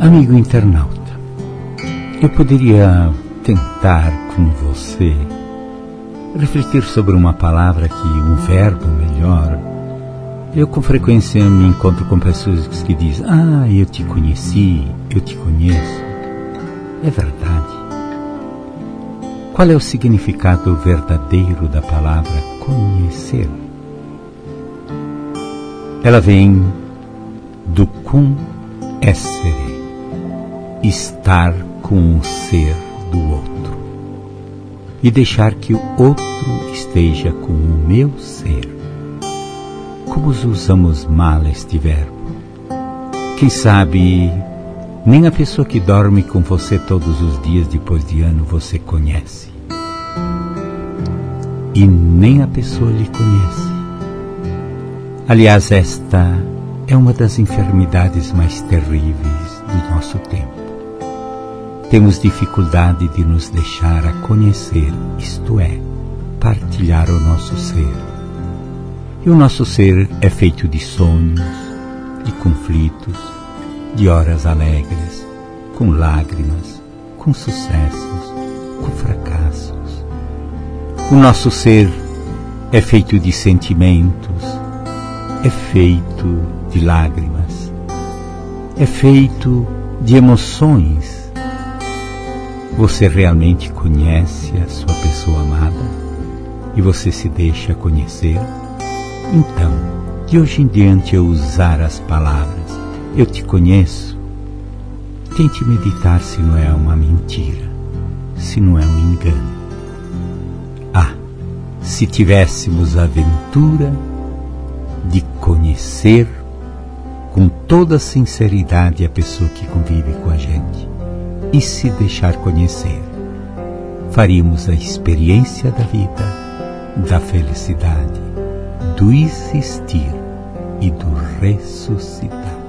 Amigo internauta, eu poderia tentar com você refletir sobre uma palavra um verbo melhor. Eu com frequência me encontro com pessoas que dizem: eu te conheci, eu te conheço. É verdade. Qual é o significado verdadeiro da palavra conhecer? Ela vem do cum essere, estar com o ser do outro e deixar que o outro esteja com o meu ser. Como usamos mal este verbo? Quem sabe nem a pessoa que dorme com você todos os dias depois de ano você conhece. E nem a pessoa lhe conhece. Aliás, esta é uma das enfermidades mais terríveis do nosso tempo. Temos dificuldade de nos deixar a conhecer, isto é, partilhar o nosso ser. E o nosso ser é feito de sonhos, de conflitos, de horas alegres, com lágrimas, com sucessos, com fracassos. O nosso ser é feito de sentimentos, é feito de lágrimas, é feito de emoções. Você realmente conhece a sua pessoa amada e você se deixa conhecer? Então, de hoje em diante eu usar as palavras eu te conheço, tente meditar se não é uma mentira, se não é um engano. Se tivéssemos a aventura de conhecer com toda sinceridade a pessoa que convive com a gente e se deixar conhecer, faríamos a experiência da vida, da felicidade, do existir e do ressuscitar.